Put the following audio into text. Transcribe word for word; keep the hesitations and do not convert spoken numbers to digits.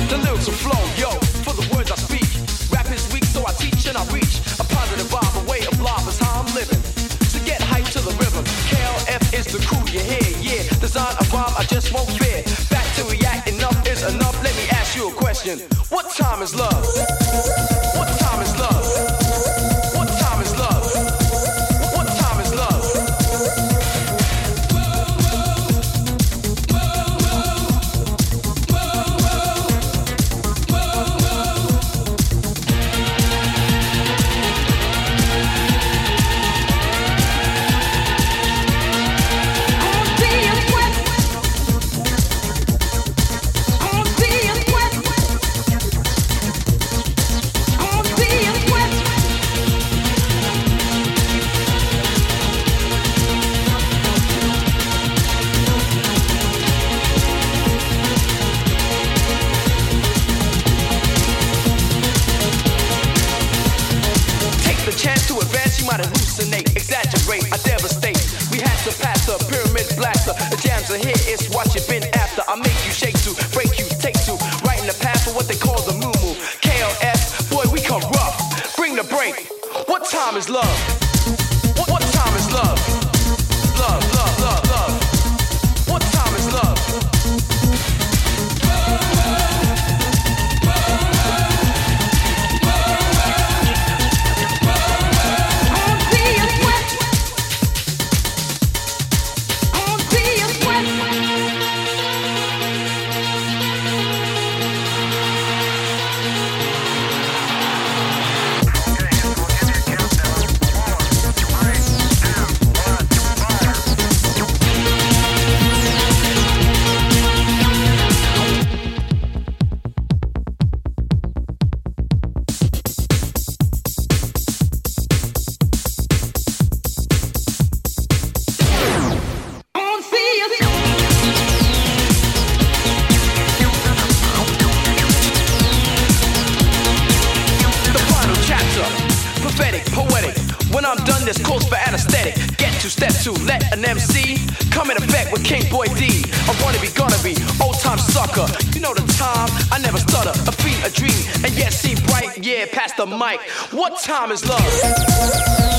The lyrics will flow, yo, for the words I speak. Rap is weak, so I teach and I reach. A positive vibe, a way of life is how I'm living. So get hyped to the rhythm. K L F is the crew you hear, yeah. Design a rhyme I just won't fear. Back to react, enough is enough. Let me ask you a question. What time is love? What time is love? What time is love? What time is love? Chance to advance, you might hallucinate, exaggerate, I devastate. We have to pass the pyramid blaster. The jams are here, it's what you've been after. I make you shake to, break you, take to, right in the path for what they call the moo moo. K L F, boy, we come rough. Bring the break. What time is love? What, what time is love? Love, love, love, love. What time is love? This calls for anesthetic. Get to step two, let an M C come in effect with King Boy D. I wanna be, gonna be, old time sucker. You know the time, I never stutter. A feat, a dream, and yet see bright. Yeah, past the mic. What time is love?